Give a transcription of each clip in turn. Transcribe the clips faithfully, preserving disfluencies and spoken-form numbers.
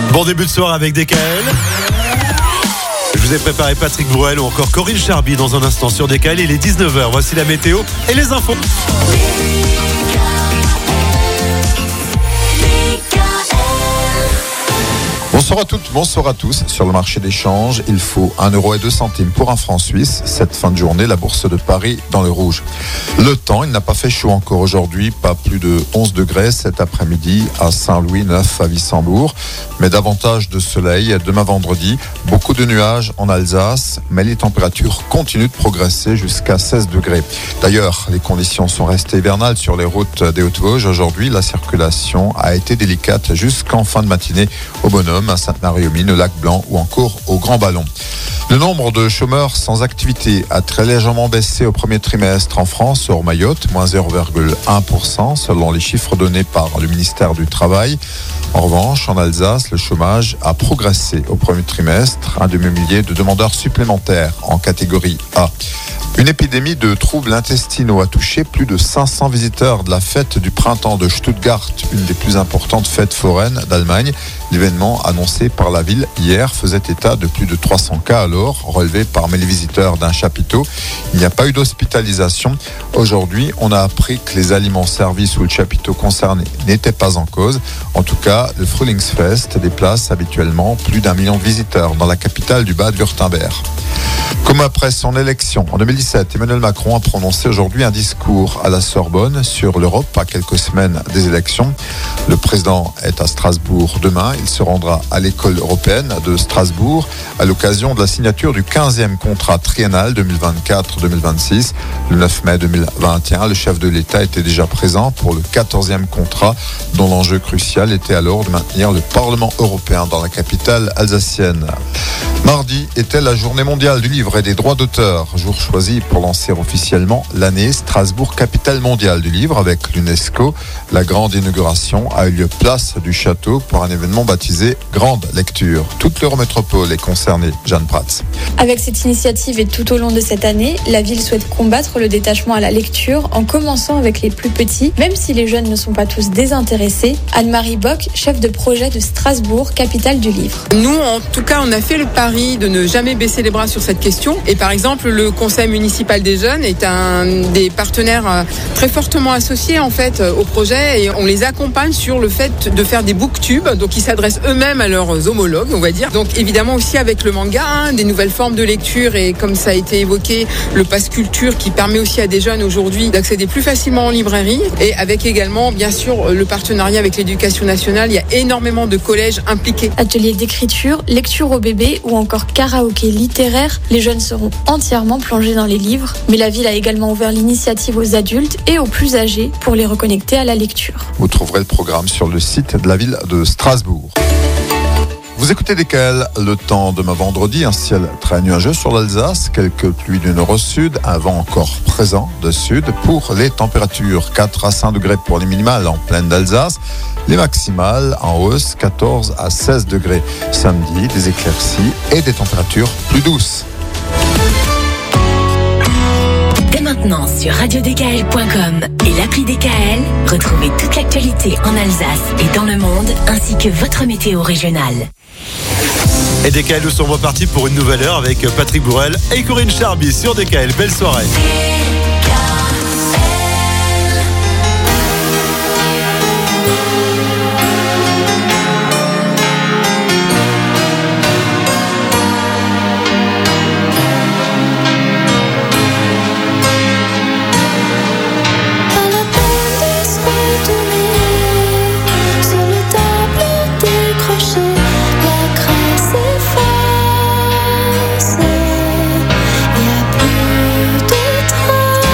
Bon début de soirée avec D K L. Je vous ai préparé Patrick Bruel ou encore Corinne Charby dans un instant sur D K L. Il est dix-neuf heures. Voici la météo et les infos. Bonsoir à toutes, bonsoir à tous. Sur le marché des changes, il faut un euro et deux centimes pour un franc suisse. Cette fin de journée, la bourse de Paris dans le rouge. Le temps, il n'a pas fait chaud encore aujourd'hui, pas plus de onze degrés cet après-midi à Saint-Louis, neuf à Wissembourg. Mais davantage de soleil demain vendredi. Beaucoup de nuages en Alsace, mais les températures continuent de progresser jusqu'à seize degrés. D'ailleurs, les conditions sont restées hivernales sur les routes des Hautes-Vosges. Aujourd'hui, la circulation a été délicate jusqu'en fin de matinée au Bonhomme, à Sainte-Marie-aux-Mines, au Lac Blanc ou encore au Grand Ballon. Le nombre de chômeurs sans activité a très légèrement baissé au premier trimestre en France, hors Mayotte, moins zéro virgule un pour cent selon les chiffres donnés par le ministère du Travail. En revanche, en Alsace, le chômage a progressé au premier trimestre, un demi-millier de demandeurs supplémentaires en catégorie A. Une épidémie de troubles intestinaux a touché plus de cinq cents visiteurs de la fête du printemps de Stuttgart, une des plus importantes fêtes foraines d'Allemagne. L'événement annoncé par la ville hier faisait état de plus de trois cents cas alors, relevés parmi les visiteurs d'un chapiteau. Il n'y a pas eu d'hospitalisation. Aujourd'hui, on a appris que les aliments servis sous le chapiteau concerné n'étaient pas en cause. En tout cas, le Frühlingsfest déplace habituellement plus d'un million de visiteurs dans la capitale du Bade-Württemberg. Comme après son élection en deux mille dix-sept, Emmanuel Macron a prononcé aujourd'hui un discours à la Sorbonne sur l'Europe à quelques semaines des élections. Le président est à Strasbourg demain. Il se rendra à l'école européenne de Strasbourg à l'occasion de la signature du quinzième contrat triennal deux mille vingt-quatre deux mille vingt-six. Le neuf mai deux mille vingt et un, le chef de l'État était déjà présent pour le quatorzième contrat dont l'enjeu crucial était alors de maintenir le Parlement européen dans la capitale alsacienne. Mardi était la journée mondiale du livre et des droits d'auteur, jour choisi pour lancer officiellement l'année Strasbourg capitale mondiale du livre avec l'UNESCO. La grande inauguration a eu lieu place du château pour un événement baptisé Grande Lecture. Toute l'Eurométropole est concernée. Jeanne Prats. Avec cette initiative et tout au long de cette année, la ville souhaite combattre le détachement à la lecture en commençant avec les plus petits, même si les jeunes ne sont pas tous désintéressés. Anne-Marie Bock, chef de projet de Strasbourg, capitale du livre. Nous, en tout cas, on a fait le pari de ne jamais baisser les bras sur cette question. Et par exemple, le conseil municipal des jeunes est un des partenaires très fortement associés en fait au projet et on les accompagne sur le fait de faire des booktubes. Donc ils s'adressent eux-mêmes à leurs homologues, on va dire. Donc évidemment aussi avec le manga, hein, des nouvelles formes de lecture et comme ça a été évoqué, le pass culture qui permet aussi à des jeunes aujourd'hui d'accéder plus facilement en librairie et avec également bien sûr le partenariat avec l'éducation nationale. Il y a énormément de collèges impliqués. Ateliers d'écriture, lecture au bébé ou encore karaoké littéraire, les jeunes seront entièrement plongés dans les livres, mais la ville a également ouvert l'initiative aux adultes et aux plus âgés pour les reconnecter à la lecture. Vous trouverez le programme sur le site de la ville de Strasbourg. Vous écoutez D K L, le temps demain vendredi, un ciel très nuageux sur l'Alsace, quelques pluies du nord au sud, un vent encore présent de sud. Pour les températures, quatre à cinq degrés pour les minimales en plaine d'Alsace, les maximales en hausse, quatorze à seize degrés. Samedi, des éclaircies et des températures plus douces. Dès maintenant sur radio d k l point com et l'appli D K L, retrouvez toute l'actualité en Alsace et dans le monde, ainsi que votre météo régionale. Et D K L, nous sommes repartis pour une nouvelle heure avec Patrick Bruel et Corinne Charby sur D K L. Belle soirée. Y a plus de traces.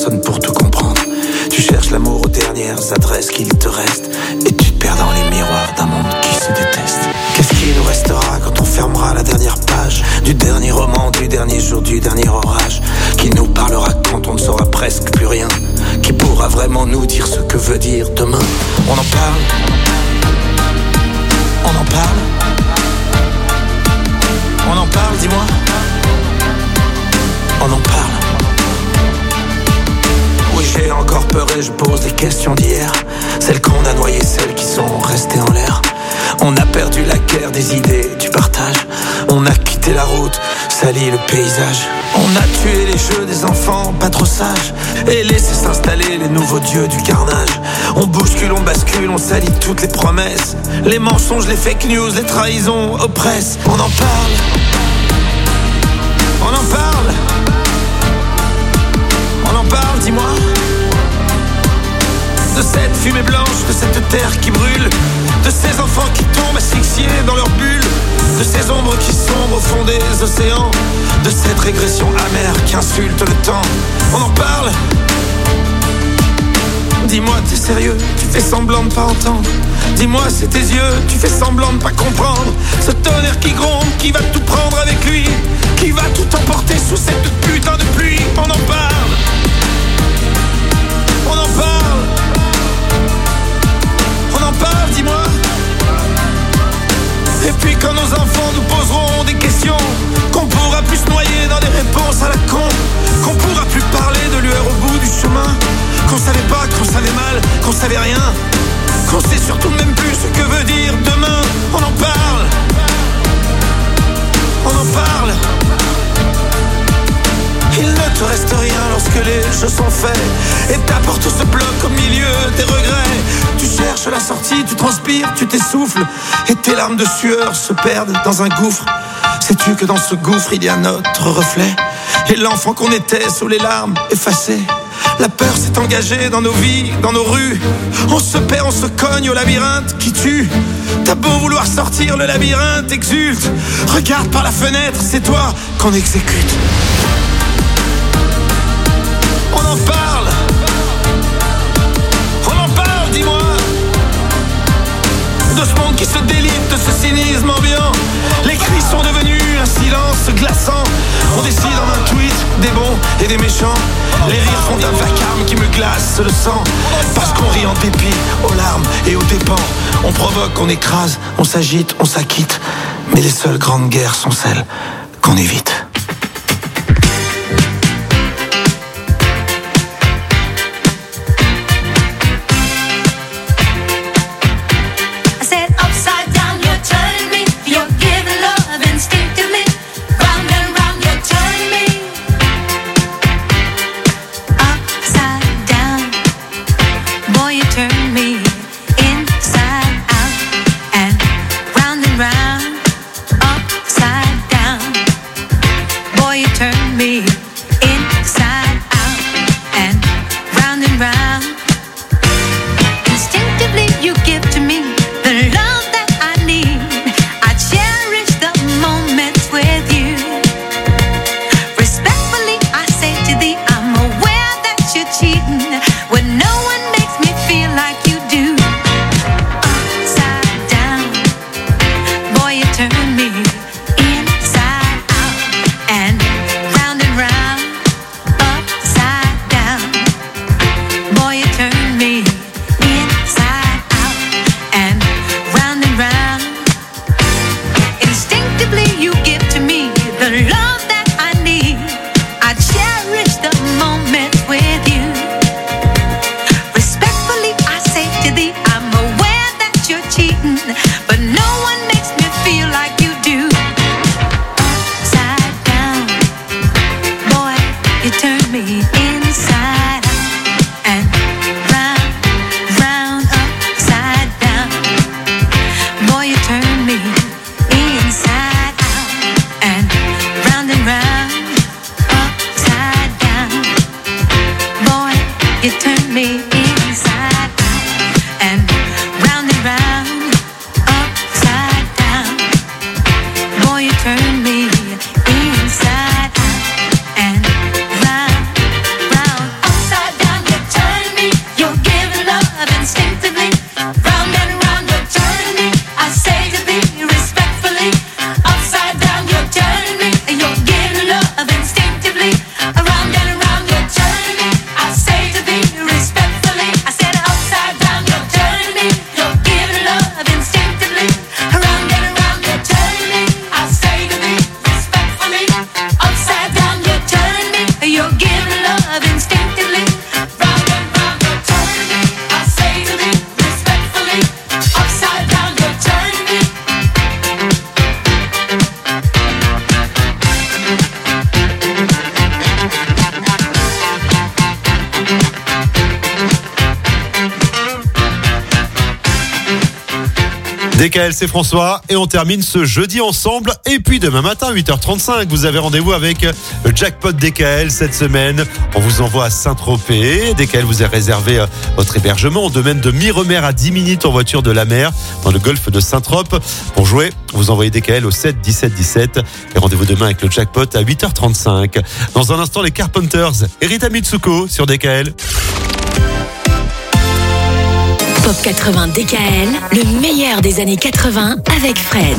personne pour tout comprendre. Tu cherches l'amour aux dernières adresses qu'il te reste, et tu te perds dans les miroirs d'un monde qui se déteste. Qu'est-ce qui nous restera quand on fermera la dernière page du dernier roman, du dernier jour, du dernier orage? Qui nous parlera quand on ne saura presque plus rien? Qui pourra vraiment nous dire ce que veut dire demain? On en parle, on en parle, on en parle, dis-moi. On en parle. Oui, j'ai encore peur et je pose des questions d'hier, celles qu'on a noyées, celles qui sont restées en l'air. On a perdu la guerre des idées, du partage. On a quitté la route, sali le paysage. On a tué les jeux des enfants pas trop sages et laissé s'installer les nouveaux dieux du carnage. On bouscule, on bascule, on salit toutes les promesses, les mensonges, les fake news, les trahisons oppressent. On en parle, on en parle, on en parle, dis-moi. De cette fumée blanche, de cette terre qui brûle, de ces enfants qui tombent asphyxiés dans leur bulle, de ces ombres qui sombrent au fond des océans, de cette régression amère qui insulte le temps. On en parle. Dis-moi, t'es sérieux, tu fais semblant de pas entendre. Dis-moi, c'est tes yeux, tu fais semblant de pas comprendre. Ce tonnerre qui gronde, qui va tout prendre avec lui, qui va tout emporter sous cette putain de pluie. On en parle. On en parle. On en parle, dis-moi. Et puis quand nos enfants nous poseront des questions, qu'on pourra plus se noyer dans des réponses à la con, qu'on pourra plus parler de lueur au bout du chemin, qu'on savait pas, qu'on savait mal, qu'on savait rien, qu'on sait surtout même plus ce que veut dire demain. On en parle. On en parle. Il ne te reste rien lorsque les jeux sont faits et ta porte se bloque au milieu des regrets. Tu cherches la sortie, tu transpires, tu t'essouffles et tes larmes de sueur se perdent dans un gouffre. Sais-tu que dans ce gouffre il y a notre reflet et l'enfant qu'on était sous les larmes effacées? La peur s'est engagée dans nos vies, dans nos rues. On se perd, on se cogne au labyrinthe qui tue. T'as beau vouloir sortir, le labyrinthe exulte. Regarde par la fenêtre, c'est toi qu'on exécute. On en parle. On en parle, dis-moi. De ce monde qui se délite, de ce cynisme ambiant. Les cris sont devenus un silence glaçant. On décide en un tweet des bons et des méchants. Les rires font un vacarme qui me glace le sang. Parce qu'on rit en dépit, aux larmes et aux dépens. On provoque, on écrase, on s'agite, on s'acquitte. Mais les seules grandes guerres sont celles qu'on évite. Inside out and round, round, upside D K L, c'est François et on termine ce jeudi ensemble. Et puis demain matin, huit heures trente-cinq, vous avez rendez-vous avec le jackpot D K L cette semaine. On vous envoie à Saint-Tropez. D K L vous a réservé votre hébergement au domaine de Miremer à dix minutes en voiture de la mer dans le golfe de Saint-Trope. Pour jouer, vous envoyez D K L au sept dix-sept dix-sept et rendez-vous demain avec le jackpot à huit heures trente-cinq. Dans un instant, les Carpenters et Rita Mitsuko sur D K L. Pop quatre-vingts D K L, le meilleur des années quatre-vingts avec Fred.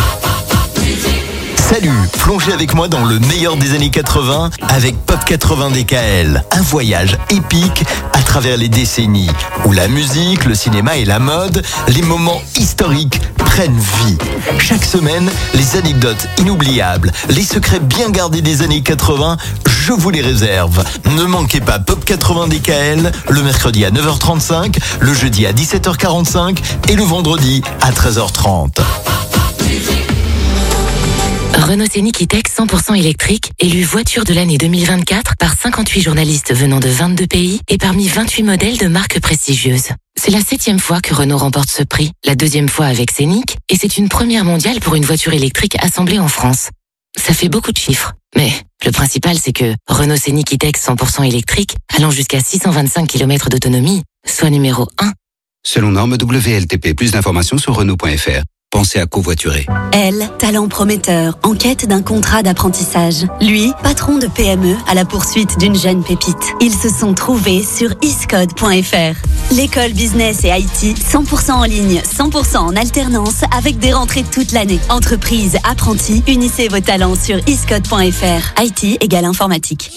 Salut, plongez avec moi dans le meilleur des années quatre-vingts avec Pop quatre-vingts D K L. Un voyage épique à travers les décennies où la musique, le cinéma et la mode, les moments historiques prennent vie. Chaque semaine, les anecdotes inoubliables, les secrets bien gardés des années quatre-vingts, je vous les réserve. Ne manquez pas Pop quatre-vingts D K L le mercredi à neuf heures trente-cinq, le jeudi à dix-sept heures quarante-cinq et le vendredi à treize heures trente. Renault Scénic E-Tech cent pour cent électrique, élu voiture de l'année deux mille vingt-quatre par cinquante-huit journalistes venant de vingt-deux pays et parmi vingt-huit modèles de marques prestigieuses. C'est la septième fois que Renault remporte ce prix, la deuxième fois avec Scénic, et c'est une première mondiale pour une voiture électrique assemblée en France. Ça fait beaucoup de chiffres, mais le principal c'est que Renault Scénic E-Tech cent pour cent électrique, allant jusqu'à six cent vingt-cinq kilomètres d'autonomie, soit numéro un. Selon norme W L T P, plus d'informations sur Renault point F R. Pensez à covoiturer. Elle, talent prometteur, en quête d'un contrat d'apprentissage. Lui, patron de P M E à la poursuite d'une jeune pépite. Ils se sont trouvés sur iscode point F R. L'école business et I T, cent pour cent en ligne, cent pour cent en alternance, avec des rentrées toute l'année. Entreprise, apprentis, unissez vos talents sur iscode point F R. I T égale informatique.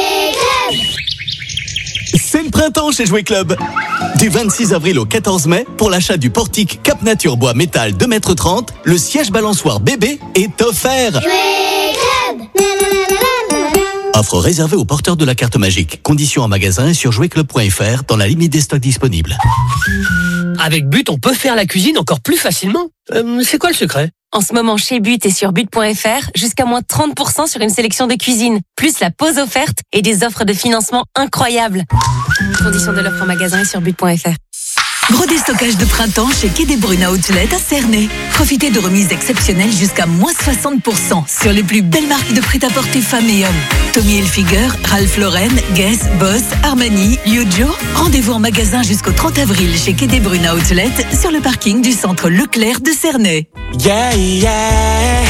C'est le printemps chez Jouet Club. Du vingt-six avril au quatorze mai, pour l'achat du portique Cap Nature Bois Métal deux mètres trente, le siège balançoire bébé est offert. Jouet Club. Offre réservée aux porteurs de la carte magique. Conditions en magasin et sur jouet club point F R dans la limite des stocks disponibles. Avec But, on peut faire la cuisine encore plus facilement. Euh, c'est quoi le secret ? En ce moment, chez But et sur but point F R, jusqu'à moins trente pour cent sur une sélection de cuisine, plus la pause offerte et des offres de financement incroyables. Conditions de l'offre en magasin et sur but point F R. Gros déstockage de printemps chez Quai des Brunes Outlet à Cernay. Profitez de remises exceptionnelles jusqu'à moins soixante pour cent sur les plus belles marques de prêt-à-porter femmes et hommes. Tommy Hilfiger, Ralph Lauren, Guess, Boss, Armani, Yujo. Rendez-vous en magasin jusqu'au trente avril chez Quai des Brunes Outlet sur le parking du centre Leclerc de Cernay. Yeah, yeah.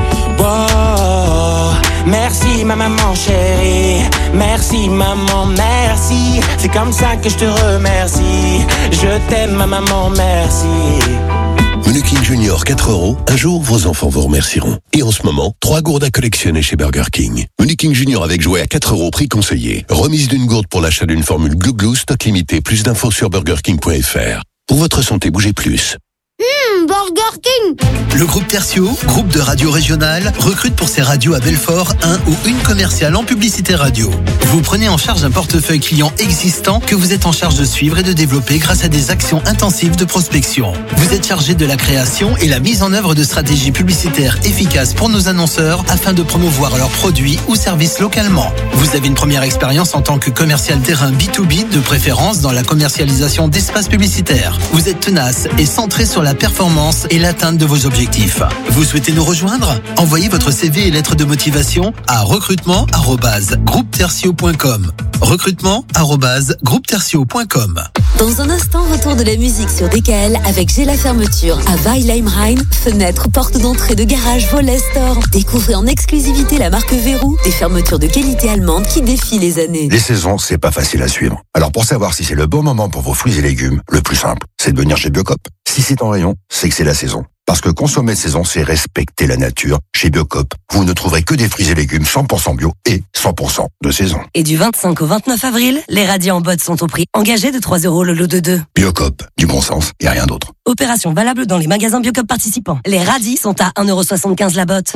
Wow. Merci ma maman chérie, merci maman, merci. C'est comme ça que je te remercie. Je t'aime ma maman, merci. Menu King Junior quatre euros. Un jour, vos enfants vous remercieront. Et en ce moment, trois gourdes à collectionner chez Burger King. Menu King Junior avec jouet à quatre euros, prix conseillé. Remise d'une gourde pour l'achat d'une formule Glou Glou, stock limité. Plus d'infos sur burger king point F R. Pour votre santé, bougez plus. Mmh, Burger King. Le groupe Tertio, groupe de radio régionale, recrute pour ses radios à Belfort un ou une commerciale en publicité radio. Vous prenez en charge un portefeuille client existant que vous êtes en charge de suivre et de développer grâce à des actions intensives de prospection. Vous êtes chargé de la création et la mise en œuvre de stratégies publicitaires efficaces pour nos annonceurs afin de promouvoir leurs produits ou services localement. Vous avez une première expérience en tant que commercial terrain B deux B, de préférence dans la commercialisation d'espaces publicitaires. Vous êtes tenace et centré sur la performance et l'atteinte de vos objectifs. Vous souhaitez nous rejoindre ? Envoyez votre C V et lettre de motivation à recrutement arobase groupe tertio point com. recrutement arobase groupe tertio point com. Dans un instant, retour de la musique sur D K L avec J'ai la fermeture à Weilheim-Rhein. Fenêtres, portes d'entrée de garage, volets, store. Découvrez en exclusivité la marque Verrou, des fermetures de qualité allemande qui défient les années. Les saisons, c'est pas facile à suivre. Alors pour savoir si c'est le bon moment pour vos fruits et légumes, le plus simple, c'est de venir chez Biocop. Si c'est en rayon, c'est que c'est la saison. Parce que consommer de saison, c'est respecter la nature. Chez Biocop, vous ne trouverez que des fruits et légumes cent pour cent bio et cent pour cent de saison. Et du vingt-cinq au vingt-neuf avril, les radis en botte sont au prix engagé de trois euros le lot de deux. Biocop, du bon sens et rien d'autre. Opération valable dans les magasins Biocop participants. Les radis sont à un euro soixante-quinze la botte.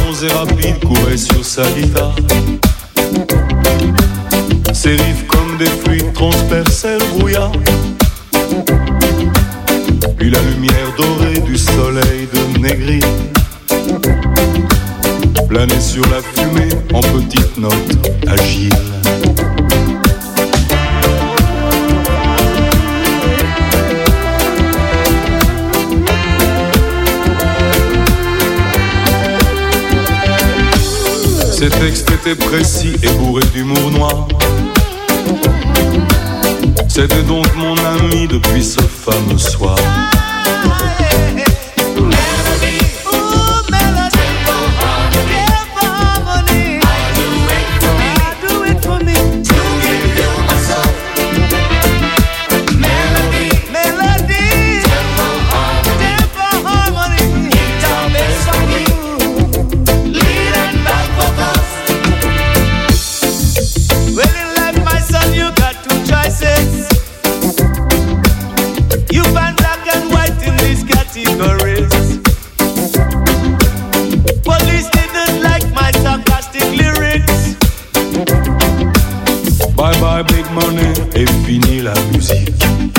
longs et rapides couraient sur sa guitare. Ses riffs comme des fluides transperçaient le brouillard. Puis la lumière dorée du soleil de Négri planait sur la fumée en petites notes agiles. Ses textes étaient précis et bourrés d'humour noir. C'était donc mon ami depuis ce fameux soir. Bye bye big money et fini la musique.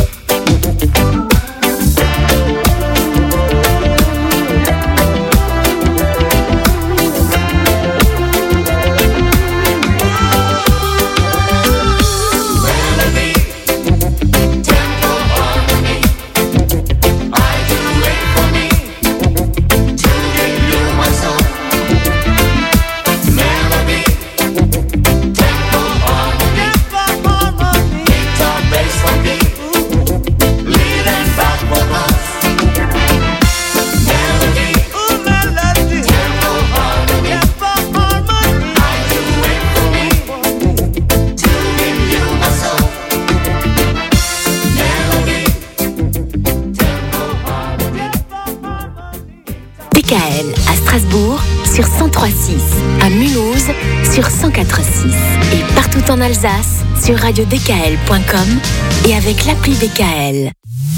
D K L à Strasbourg sur cent trois virgule six, à Mulhouse sur cent quatre virgule six et partout en Alsace sur radio d k l point com et avec l'appli D K L.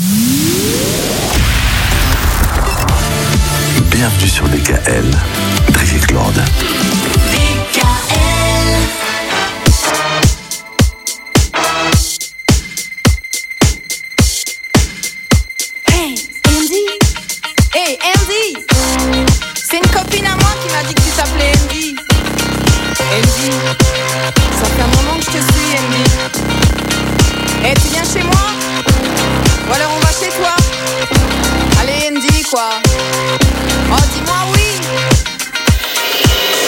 Bienvenue sur D K L, Brigitte Claude. D K L. Hey, Andy! Hey, Andy! C'est une copine à moi qui m'a dit que tu t'appelais Andy. Andy, ça fait un moment que je te suis, Andy. Hey, tu viens chez moi? Ou alors on va chez toi? Allez, Andy, quoi. Oh, dis-moi oui.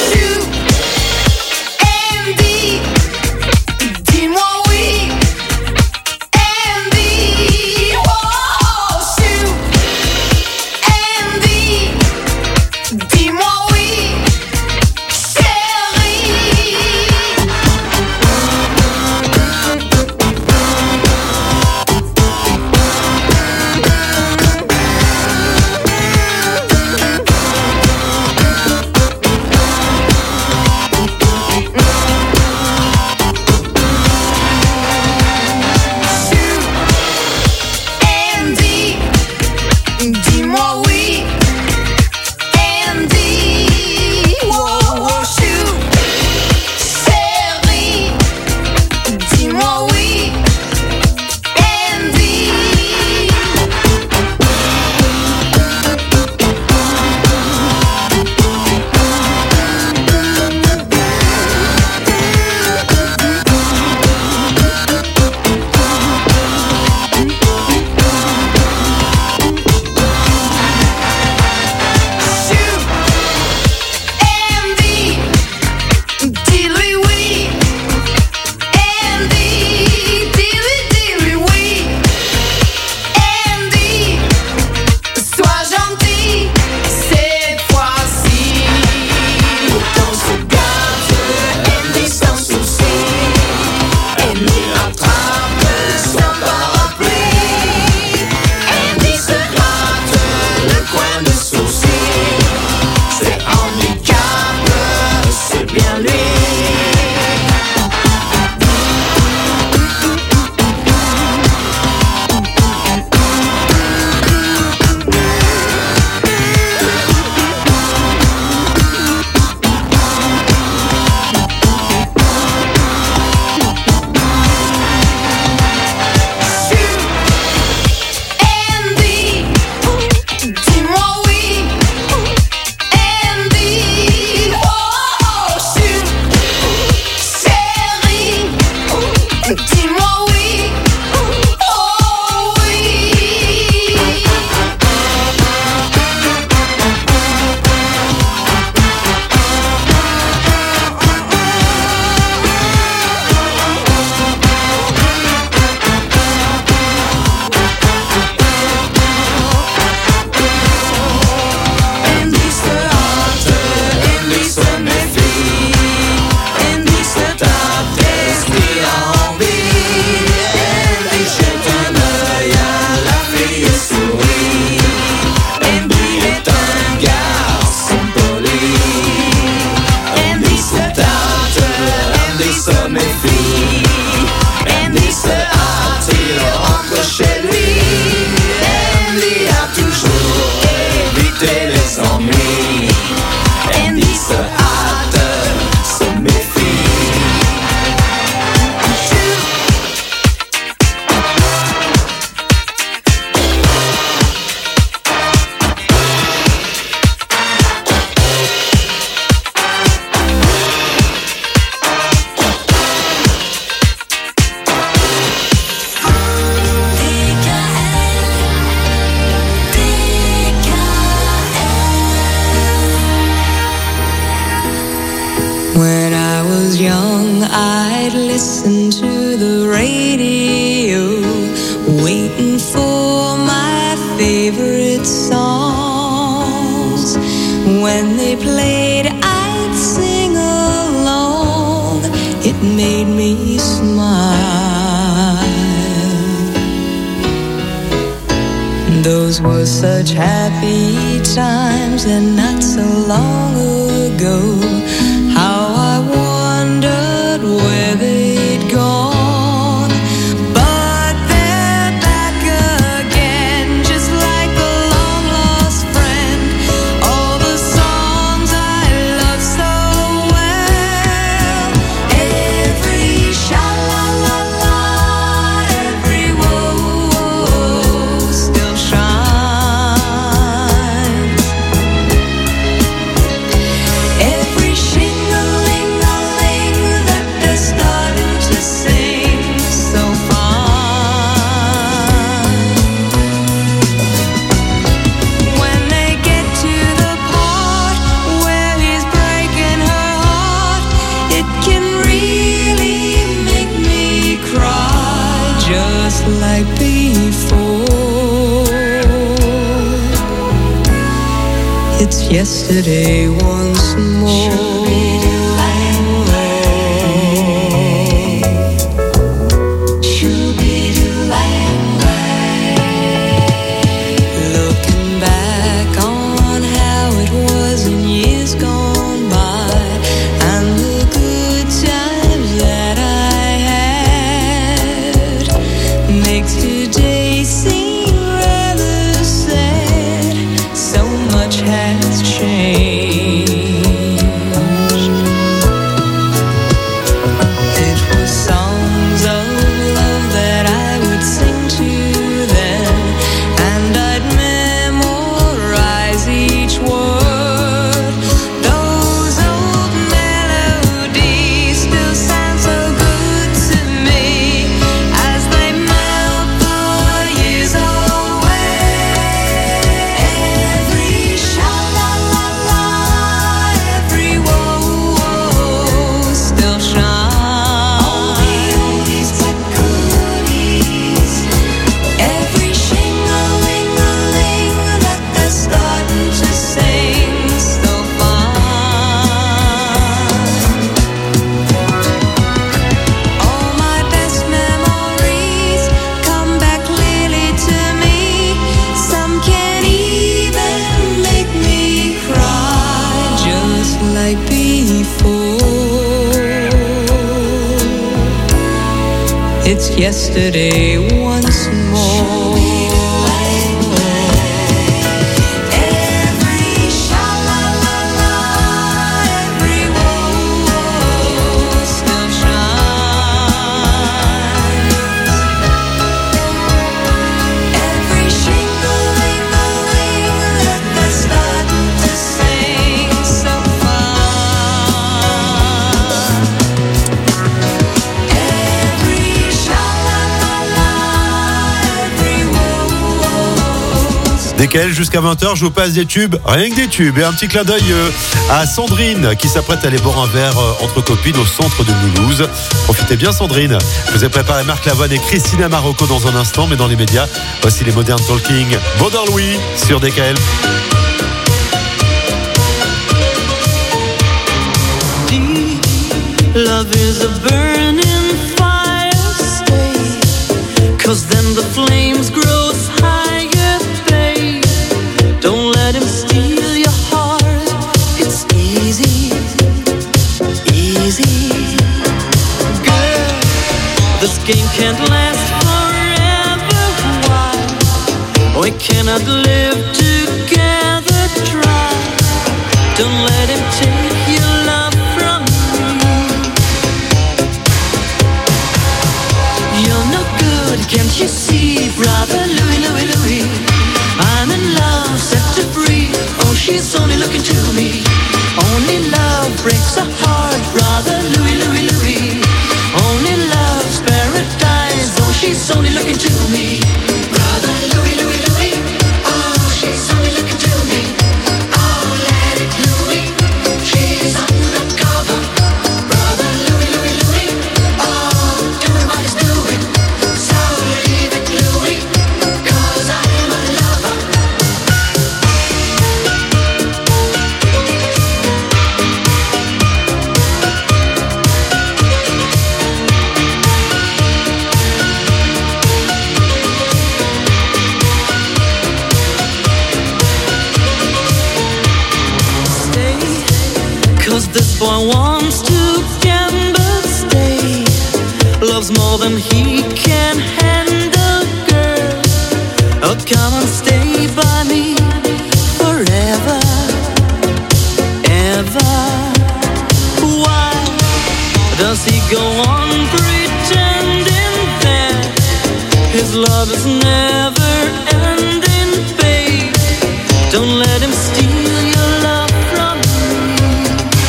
When I was young, I'd listen to the radio, waiting for my favorite songs. When they played, I'd sing along. It made me smile. Those were such happy times, and not so long ago. How I wondered where they'd gone. But they're back again, just like a long lost friend. All the songs I love so well. Every sha-la-la-la, every whoa-whoa still shines. Every shing-a-ling-a-ling that they're starting to sing so fine. When they get to the part where he's breaking her heart, it can really make me cry, just like before. It's yesterday once more. Looking back on how it was in years gone by, and the good times that I had, makes today seem rather sad. So much has changed. It was songs of love that I would sing to them, and I'd memorize each word. Those old melodies still sound so good to me as they melt the years away. Every sha-la-la-la, every whoa-whoa still shines. All the oldies but goodies. Every shing-a-ling-a-ling that they're starting to sing so fine. All my best memories come back clearly to me. Some can even make me cry, just like before. It's yesterday once more. Every sha-la-la-la, every whoa-whoa still shines. Every shing-a-ling-a-ling that they're starting to sing so fine. Every sha-la-la-la, every whoa-whoa. D K L jusqu'à vingt heures, je vous passe des tubes, rien que des tubes. Et un petit clin d'œil euh, à Sandrine qui s'apprête à aller boire un verre euh, entre copines au centre de Mulhouse. Profitez bien Sandrine. Je vous ai préparé Marc Lavoine et Christina Marocco dans un instant, mais dans les médias, voici les Modern Talking. Border Louis sur D K L. Love is a burning fire, stay, 'cause then the flames grow higher, babe. Don't let him steal your heart, it's easy, easy. Girl, this game can't last forever, why? We cannot live together, try. Don't let him take your love from me. You're no good, can't you see, brother Louis, Louis, Louis? I'm in love, set to free. Oh, she's only looking to me. Only love breaks a heart, brother Louis, Louis, Louis. Only love's paradise. Oh, she's only looking to me. Brother Louis, Louis, Louis. Oh, she's only looking to me. Oh, let it Louis. She boy wants to gamble, stay. Loves more than he can handle, girl. Oh, come and stay by me forever, ever. Why does he go on pretending that his love is never ending, babe? Don't let him steal your love from me.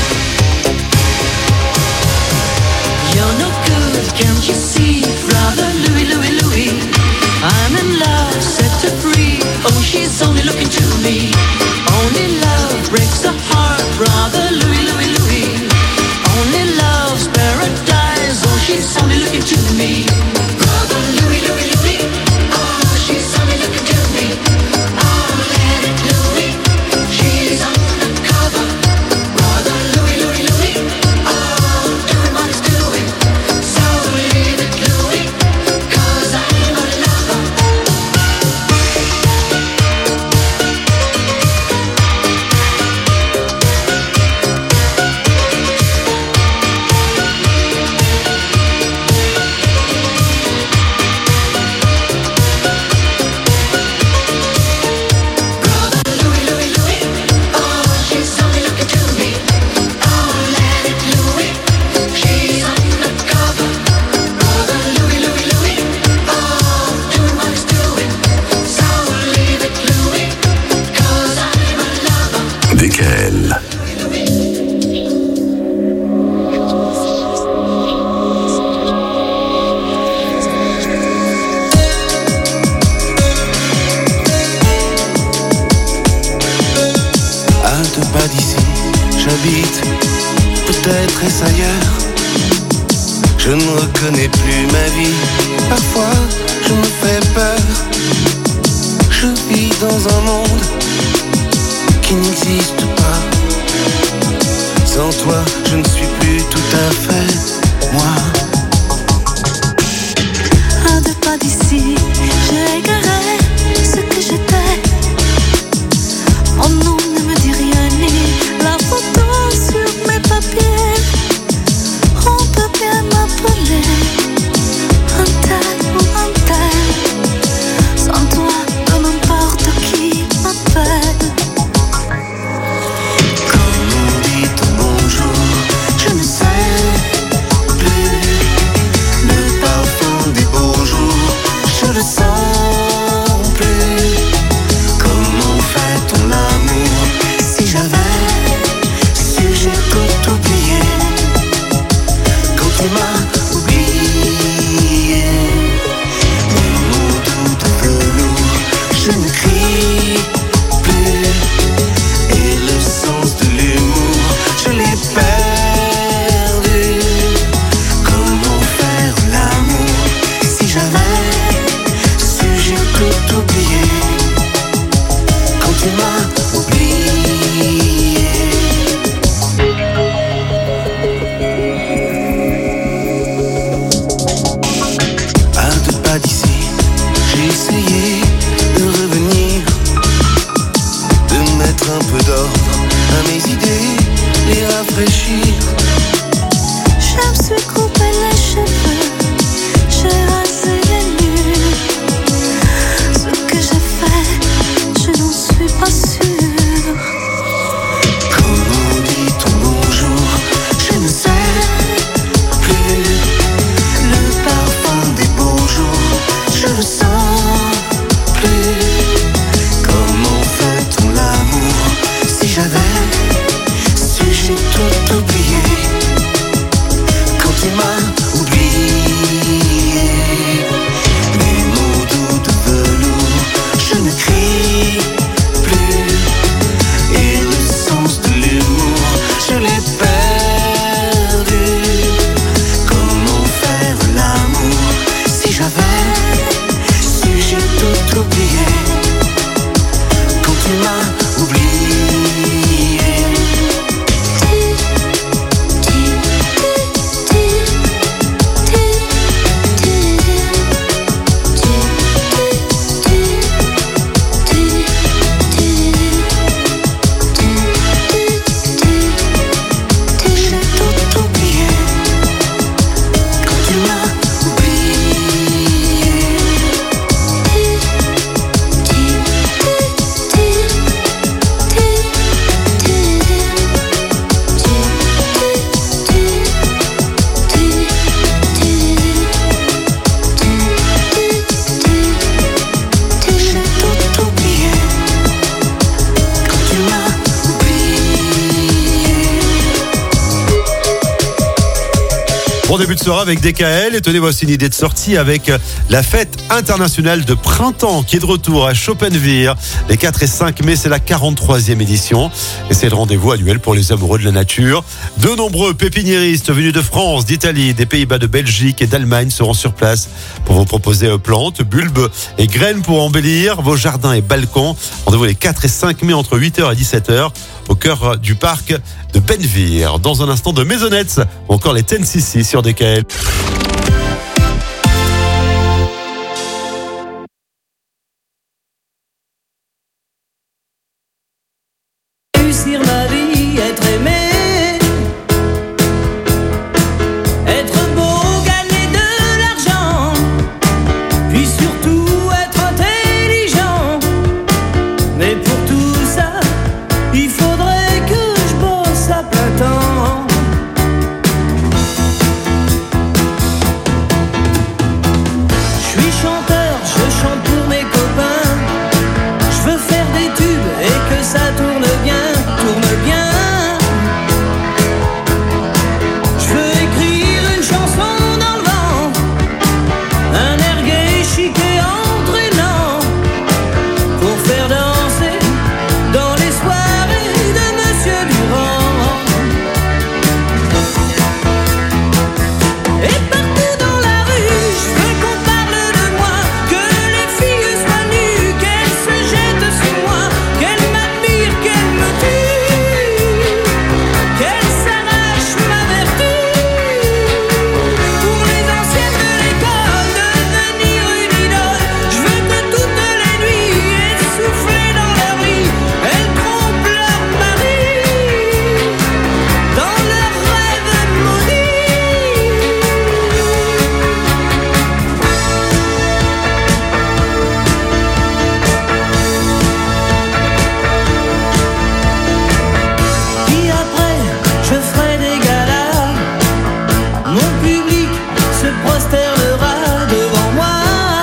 You're no good, can't you see? Brother Louis, Louis, Louis, I'm in love, set her free. Oh, she's only looking to me. Only love breaks the heart, brother Louis, Louis, Louis. Only love's paradise. Oh, she's only looking to me. Brother Louis, Louis, Louis. Oh, she's only looking to me. Oh, let it Louis. She's undercover. Brother Louis, Louis, Louis. Oh, doing what he's doing. So leave it Louis, 'cause I'm a lover. D K L. À deux pas d'ici, j'habite, peut-être est-ce ailleurs. Je ne reconnais plus ma vie, parfois je me fais peur. Je vis dans un monde qui n'existe pas. Sans toi, je ne suis plus tout à fait moi. À deux pas d'ici, j'ai égaré ce que j'étais. Mon nom ne me dit rien, ni la photo sur mes papiers. On peut bien m'appeler un tel ou un tel. Sans toi, peu n'importe qui m'appelle. Comme on dit ton bonjour, je ne sais plus. Le parfum des beaux jours, je le sens plus. Comment fait-on l'amour? Si j'avais su, j'ai tout oublié. Quand tu m'as oublié, mes mots doux de velours, je ne crie plus. Et le sens de l'humour, je l'ai perdu. Comment faire l'amour? Si j'avais su, j'ai tout oublié. Quand tu m'as oublié. À deux pas d'ici, j'ai essayé de revenir, de mettre un peu d'ordre à mes idées, les rafraîchir. Je me suis coupé les cheveux, j'ai rasé les nues. Ce que j'ai fait, je n'en suis pas sûre. Comment dit ton bonjour? Je ne sais plus. Le parfum des beaux jours, je le sens plus. Comment fait-on l'amour? Si j'avais su, j'ai tout oublié. Bon début de soirée avec D K L. Et tenez, voici une idée de sortie avec la fête internationale de printemps qui est de retour à Schoppenwirth. Les quatre et cinq mai, c'est la quarante-troisième édition. Et c'est le rendez-vous annuel pour les amoureux de la nature. De nombreux pépiniéristes venus de France, d'Italie, des Pays-Bas, de Belgique et d'Allemagne seront sur place pour vous proposer plantes, bulbes et graines pour embellir vos jardins et balcons. Rendez-vous les quatre et cinq mai entre huit heures et dix-sept heures au cœur du parc de Benvir. Dans un instant de Maisonnettes ou encore les Ten C C sur D K L. Réussir ma vie, être aimé, être beau, gagner de l'argent, puis surtout être intelligent. Mais pour tout ça, il faudrait que je bosse à plein temps. Je suis chanteur, je chante pour mes copains. Je veux faire des tubes et que ça tourne bien, tourne bien. Je veux écrire une chanson dans le vent, un air gai, chic et entraînant, pour faire danser dans les soirées de Monsieur Durand. Et partout dans la rue, je veux qu'on parle de moi, que les filles soient nues, qu'elles se jettent sur moi, qu'elles m'admirent, qu'elles me tuent, qu'elles s'arrachent ma vertu. Pour les anciennes de l'école, devenir une idole. Je veux que toutes les nuits, essoufflées dans leur lit, elles trompent leur mari dans leurs rêves maudits. Puis après, je ferai des galas. Mon public se prosternera devant moi.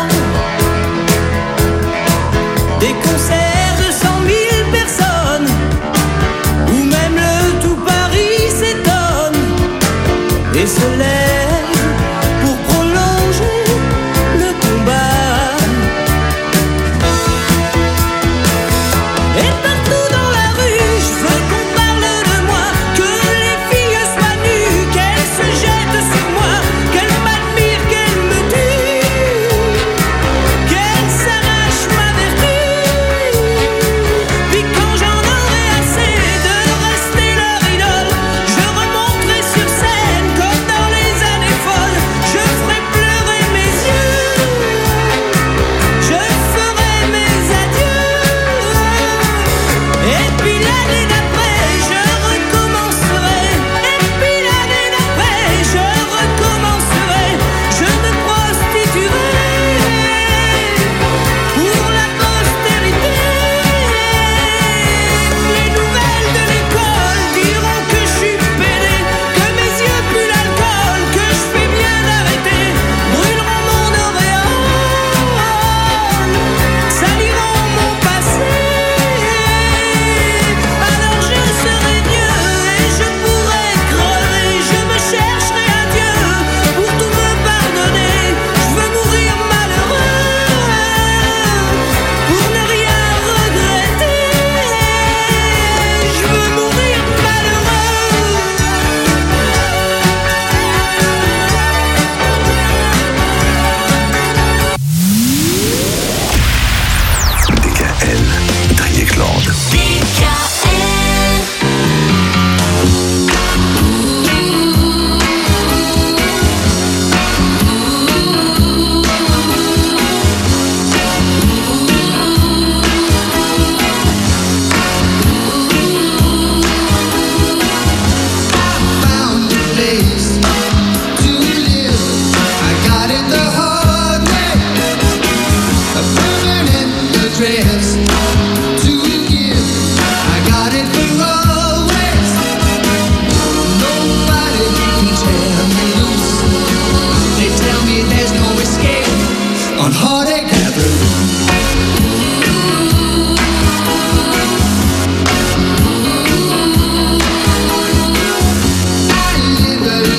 Des concerts de cent mille personnes, où même le tout Paris s'étonne et se lève pour prolonger le combat. Et partout dans la rue, je veux qu'on parle de moi, que les filles soient nues, qu'elles se jettent sur moi, qu'elles m'admirent, qu'elles me tuent, qu'elles s'arrachent ma vertu. Puis quand j'en aurai assez de rester leur idole, je remonterai sur scène comme dans les années folles. Je ferai pleurer mes yeux, je ferai mes adieux. Et puis l'année d'après, je recommencerai. Et puis l'année d'après, je recommencerai. Je me prostituerai pour la postérité. Les nouvelles de l'école diront que je suis pédé, que mes yeux puent l'alcool, que je fais bien d'arrêter. Brûleront mon auréole, saliront mon passé. Alors je serai mieux et je pourrai crever. Je me chercherai un Dieu pour tout me pardonner. Je veux mourir malheureux pour ne rien regretter. Je veux mourir malheureux. D K L, Dreieckland. Dress to give, I got it for always. Nobody can tear me loose. They tell me there's no escape on Heartache Avenue. I live a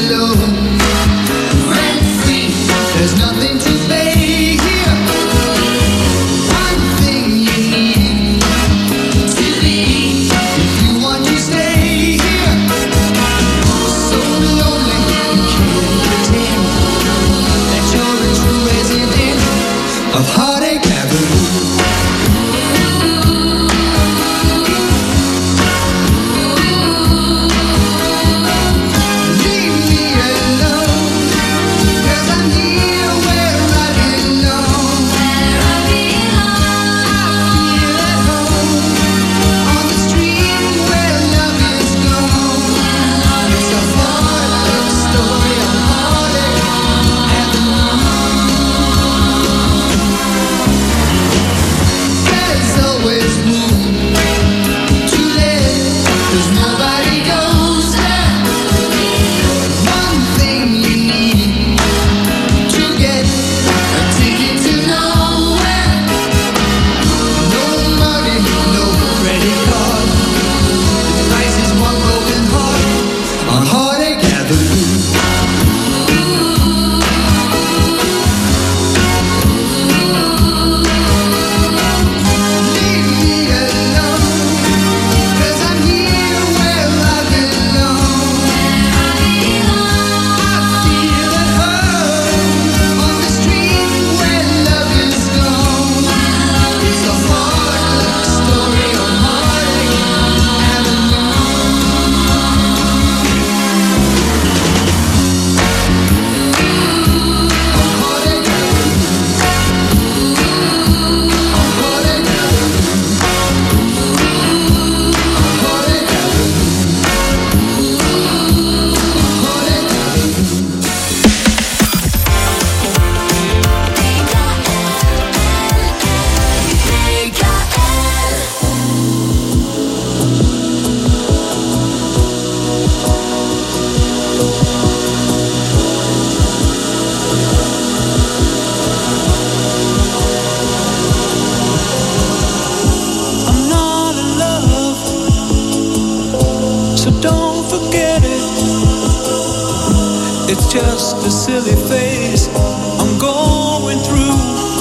It's just a silly phase I'm going through.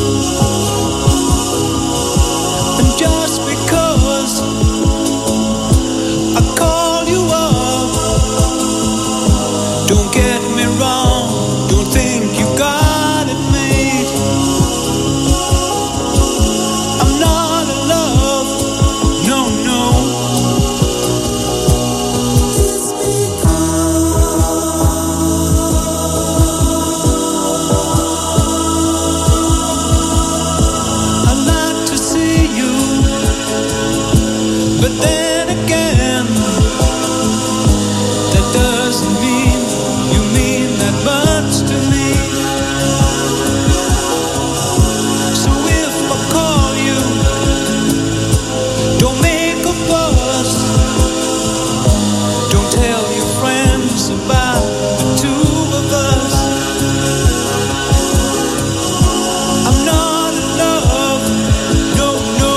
And just because I call you up, don't get me wrong, don't think you got it made. I'm not in love, no, no. I'd like to see you, but then again, that doesn't mean you mean that much to me. So if I call you, don't make a fuss. Don't tell your friends about the two of us. I'm not in love, no, no.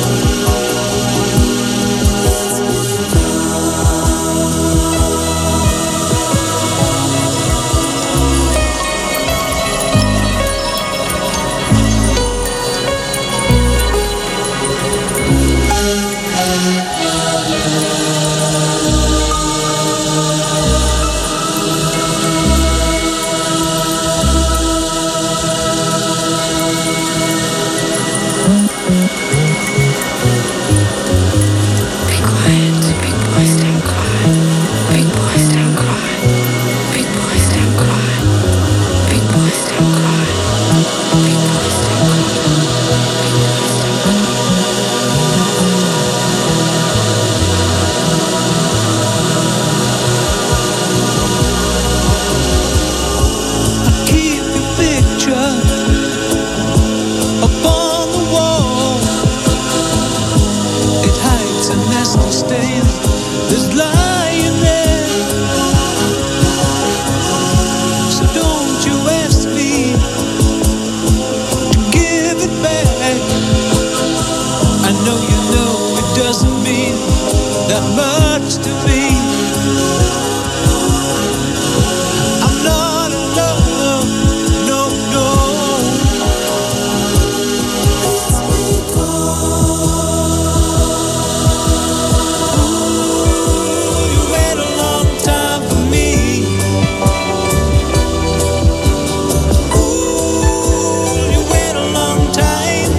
Be quiet, big boys don't cry. Big boys don't cry. Big boys don't cry. Big boys don't cry. Big boys don't Keep your picture up on the wall. It hides a nasty stain that's lying there. So don't you ask me to give it back. I know you know it doesn't mean that much to me. I'm not in love, no, no. You wait a long time for me. Ooh, you wait a long time.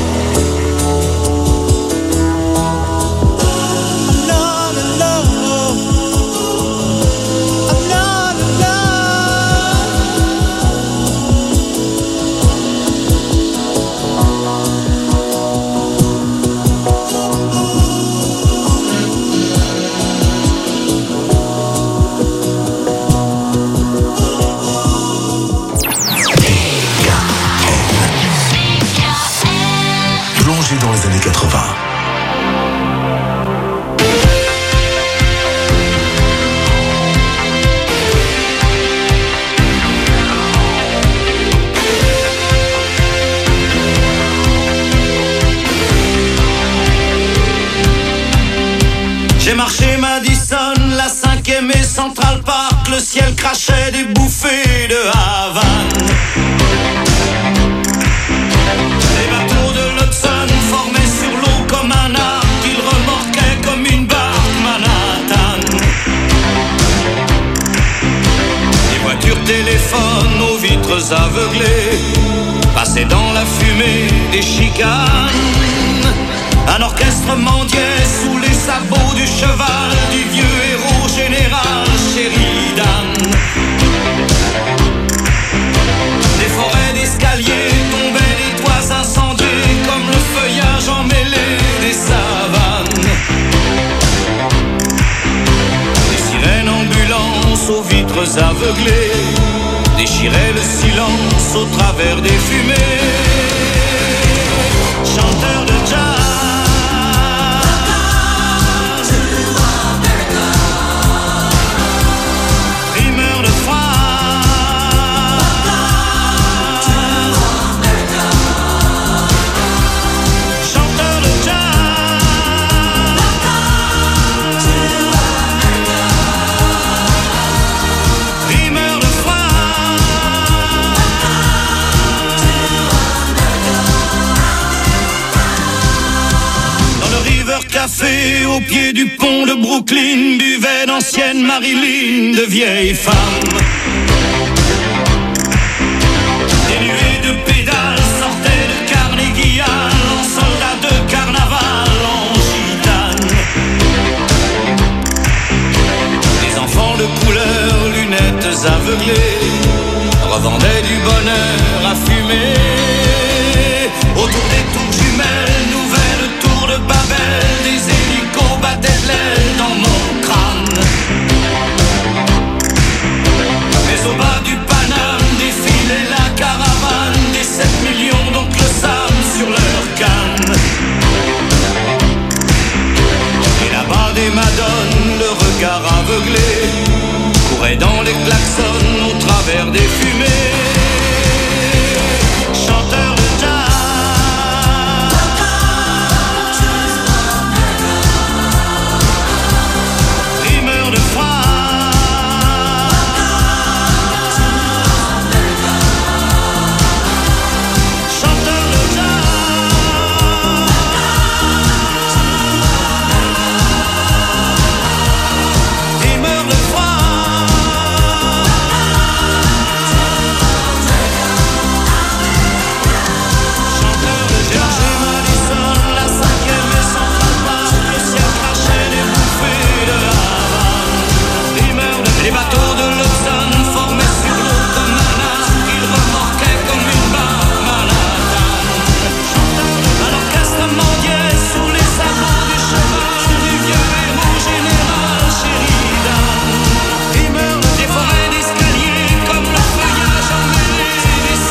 I'm not in love. I'm not in love. Plongé dans les années quatre-vingts. J'ai marché Madison, la cinquième et Central Park, le ciel crachait des bouffées de Havane. Les bateaux de l'Hudson formaient sur l'eau comme un arc, ils remorquaient comme une barque Manhattan. Les voitures téléphones aux vitres aveuglées passaient dans la fumée des chicanes. Un orchestre mendiait sous les sabots du cheval du vieux héros général Sheridan. Des forêts d'escaliers tombaient des toits incendiés comme le feuillage emmêlé des savanes. Des sirènes ambulances aux vitres aveuglées déchiraient le silence au travers des fumées. Chanteurs de jazz, rimeurs de phrase, chanteurs de jazz, rimeurs de phrase. au pied du pont de Brooklyn, buvait d'anciennes Marilyn, de vieilles femmes. Dénués de pédales, sortaient de Carnegie Hall, en soldats de carnaval, en gitane. Les enfants de couleur, lunettes aveuglées, revendaient du bonheur à fumer. Autour des tours jumelles, nouvelle tour de Babel, des hélicos battaient de l'aile dans mon crâne. Mais au bas du Paname défilait la caravane des sept millions d'oncles Sam sur leur canne. Et là-bas des madones, le regard aveuglé, couraient dans les klaxons au travers des fumées. Chanteurs de jazz, rimeurs de phrase, chanteurs de jazz, rimeurs de les bateaux de l'Hudson formaient sur l'eau de Manhattan, qu'ils remorquaient comme une barque Manhattan. Un orchestre mendiait sous les sabots du cheval du vieux héros général Sheridan. Rimeurs des forêts d'escalier comme le feuillage emmêlé des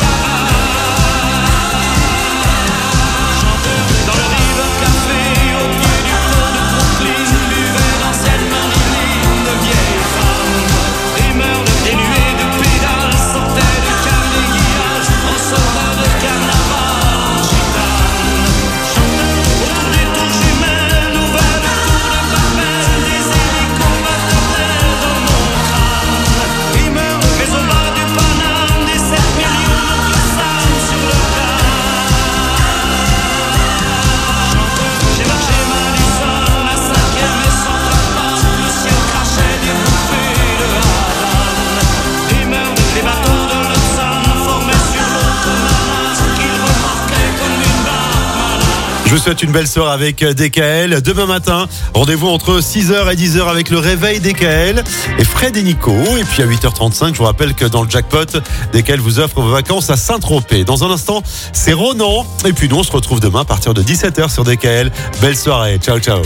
savanes. Chanteurs dans le River Café au pied du pont de Brooklyn, buvaient d'anciennes Marilyn, de vieilles femmes. Dénués de pédales, sortaient de Carnegie Hall, en soldats de carnaval, en gitane. Autour des tours jumelles, nouvelle tour de Babel, des hélicos battaient dans mon crâne. Rimeurs, mais au bas du Paname, des sept millions d'oncles Sam sur le canne. J'ai marché Madison, la cinquième et Central Park, le ciel crachait des bouffées de Havane. Les bateaux de l'Hudson formaient sur l'eau de Manhattan, qu'ils remorquaient comme une barque Manhattan. Je vous souhaite une belle soirée avec D K L. Demain matin, rendez-vous entre six heures et dix heures avec le réveil D K L et Fred et Nico. Et puis à huit heures trente-cinq, je vous rappelle que dans le jackpot, D K L vous offre vos vacances à Saint-Tropez. Dans un instant, c'est Ronan. Et puis nous, on se retrouve demain à partir de dix-sept heures sur D K L. Belle soirée. Ciao, ciao.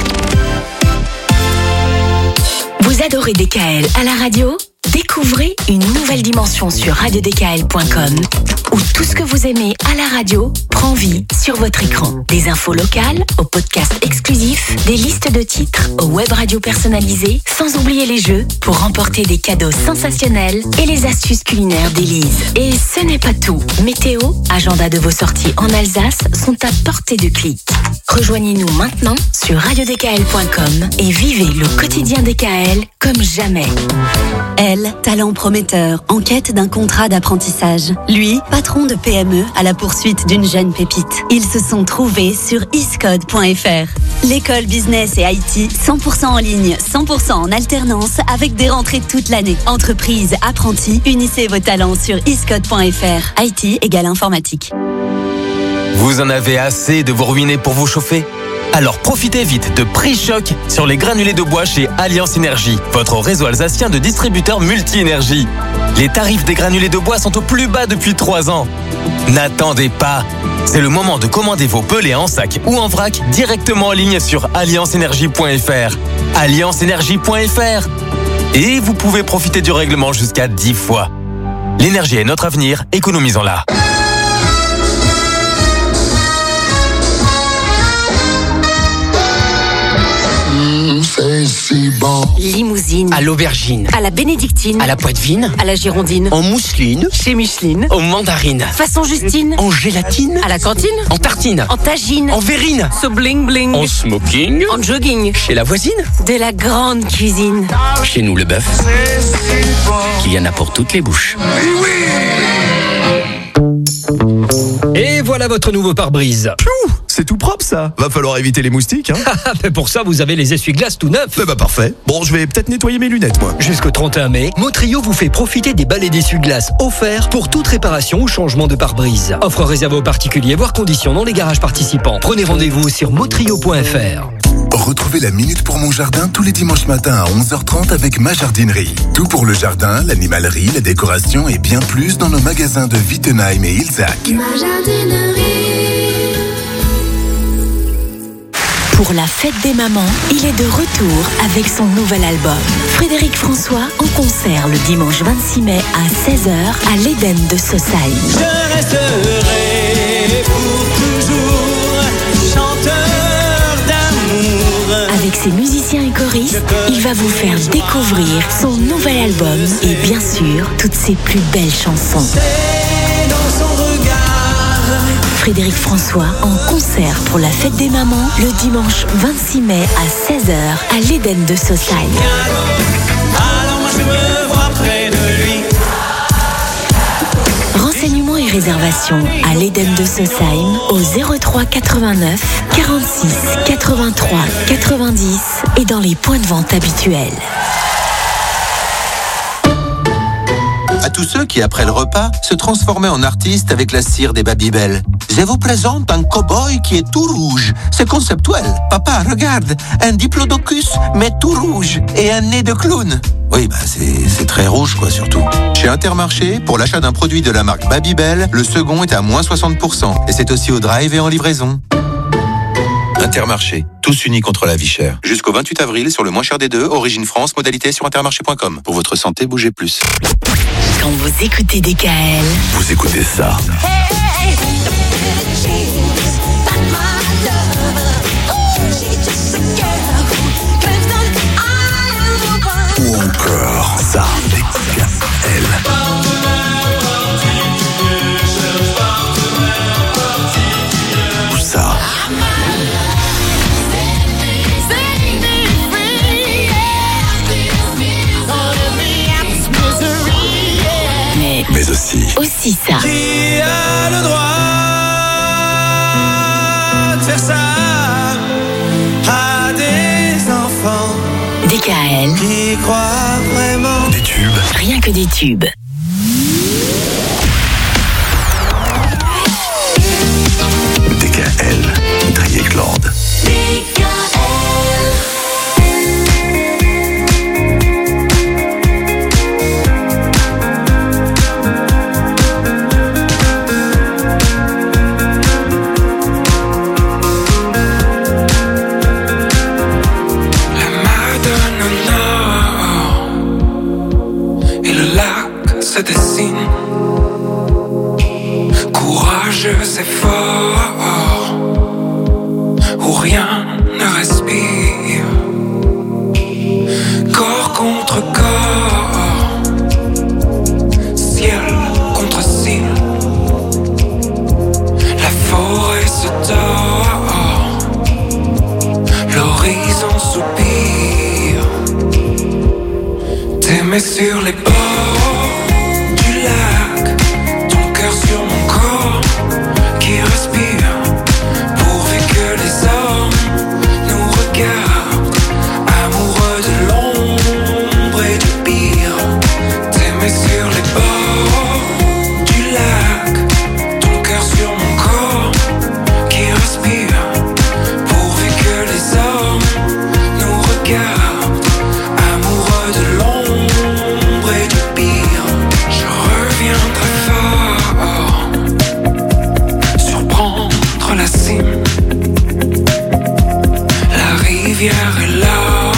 Vous adorez D K L à la radio? Découvrez une nouvelle dimension sur radio d k l point com où tout ce que vous aimez à la radio prend vie sur votre écran. Des infos locales aux podcasts exclusifs, des listes de titres aux web radios personnalisées, sans oublier les jeux pour remporter des cadeaux sensationnels et les astuces culinaires d'Élise. Et ce n'est pas tout. Météo, agenda de vos sorties en Alsace sont à portée de clic. Rejoignez-nous maintenant sur radio d k l point com et vivez le quotidien D K L comme jamais. Elle, talent prometteur, en quête d'un contrat d'apprentissage. Lui, patron de P M E à la poursuite d'une jeune pépite. Ils se sont trouvés sur iscode point f r. L'école business et I T cent pour cent en ligne, cent pour cent en alternance avec des rentrées toute l'année. Entreprise, apprentis, unissez vos talents sur iscode point f r. I T égale informatique. Vous en avez assez de vous ruiner pour vous chauffer ? Alors profitez vite de prix choc sur les granulés de bois chez Alliance Énergie, votre réseau alsacien de distributeurs multi-énergie. Les tarifs des granulés de bois sont au plus bas depuis trois ans. N'attendez pas, c'est le moment de commander vos pellets en sac ou en vrac directement en ligne sur alliance énergie point f r. alliance énergie point f r. Et vous pouvez profiter du règlement jusqu'à dix fois. L'énergie est notre avenir, économisons-la. C'est si bon. Limousine. À l'aubergine. À la bénédictine. À la poitvine. À la girondine. En mousseline. Chez Micheline. Aux mandarines. Façon Justine. En gélatine. À la cantine. En tartine. En tagine. En verrine. So bling bling. En smoking. En jogging. Chez la voisine. De la grande cuisine. Chez nous le bœuf. Qu'il y en a pour toutes les bouches. Et voilà votre nouveau pare-brise. C'est c'est tout propre ça. Va falloir éviter les moustiques, hein. Mais pour ça, vous avez les essuie-glaces tout neufs. Eh bah parfait. Bon, je vais peut-être nettoyer mes lunettes, moi. Jusqu'au trente et un mai, Motrio vous fait profiter des balais d'essuie-glaces offerts pour toute réparation ou changement de pare-brise. Offre réservée aux particuliers, voire conditions dans les garages participants. Prenez rendez-vous sur motrio point f r. Retrouvez la Minute pour mon jardin tous les dimanches matins à onze heures trente avec Ma Jardinerie. Tout pour le jardin, l'animalerie, la décoration et bien plus dans nos magasins de Wittenheim et Ilzac. Ma Jardinerie. Pour la fête des mamans, il est de retour avec son nouvel album. Frédéric François en concert le dimanche vingt-six mai à seize heures à l'Éden de Saussailles. Je resterai pour toujours chanteur d'amour. Avec ses musiciens et choristes, il va vous faire découvrir son nouvel album et bien sûr, toutes ses plus belles chansons. C'est dans son regard. Frédéric François en concert pour la fête des mamans le dimanche vingt-six mai à seize heures à l'Éden de Saussailles. Alors moi je me vois près de lui. Renseignements et réservations à l'Éden de Saussailles au zéro trois quatre-vingt-neuf quarante-six quatre-vingt-trois quatre-vingt-dix et dans les points de vente habituels. À tous ceux qui, après le repas, se transformaient en artistes avec la cire des Babybel. Je vous présente un cow-boy qui est tout rouge. C'est conceptuel. Papa, regarde, un diplodocus, mais tout rouge, et un nez de clown. Oui, bah c'est, c'est très rouge, quoi, surtout. Chez Intermarché, pour l'achat d'un produit de la marque Babybel, le second est à moins soixante pour cent. Et c'est aussi au drive et en livraison. Intermarché, tous unis contre la vie chère. Jusqu'au vingt-huit avril, sur le moins cher des deux, Origine France, modalité sur intermarché point com. Pour votre santé, bougez plus. Quand vous écoutez D K L, Vous écoutez ça. Ou encore ça. D K L. Ou ça. mais, Mais aussi. aussi ça. Qui a le droit de faire ça à des enfants D K L, qui croient vraiment? Des tubes. rien que des tubes. D K L. Driekland. Se dessine, courageux et fort, où rien ne respire, corps contre corps, ciel contre ciel, la forêt se tord, l'horizon soupire, t'aimer sur les bords du lac, ton cœur sur mon corps qui respire, pourvu que les hommes nous regardent, amoureux de l'ombre et du pire, t'aimer sur les bords du lac, ton cœur sur mon corps qui respire, pourvu que les hommes nous regardent, amoureux de l'ombre et du pire. Je reviens très fort, surprendre la cime, la rivière est là,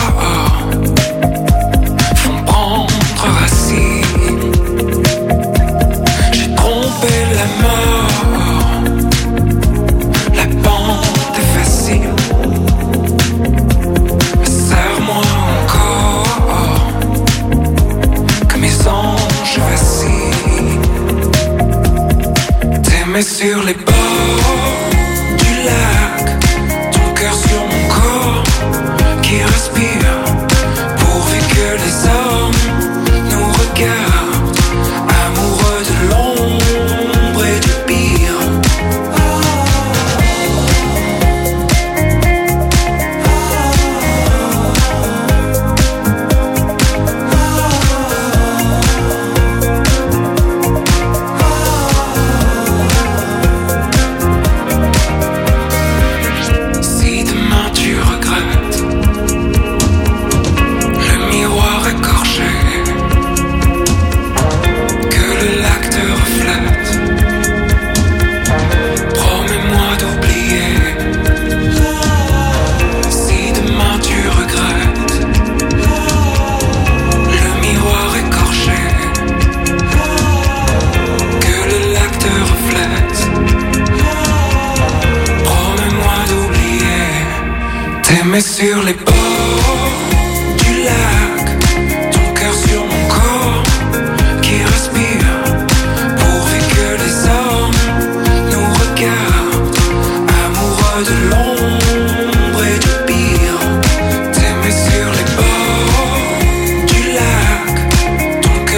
font prendre racine. J'ai trompé la mort, la pente est facile, serre-moi encore, que mes anges vacillent. T'aimer sur les bords du lac, ton cœur sur mon corps qui respire, pourvu que les hommes nous regardent, amoureux de l'ombre et du pire. sur les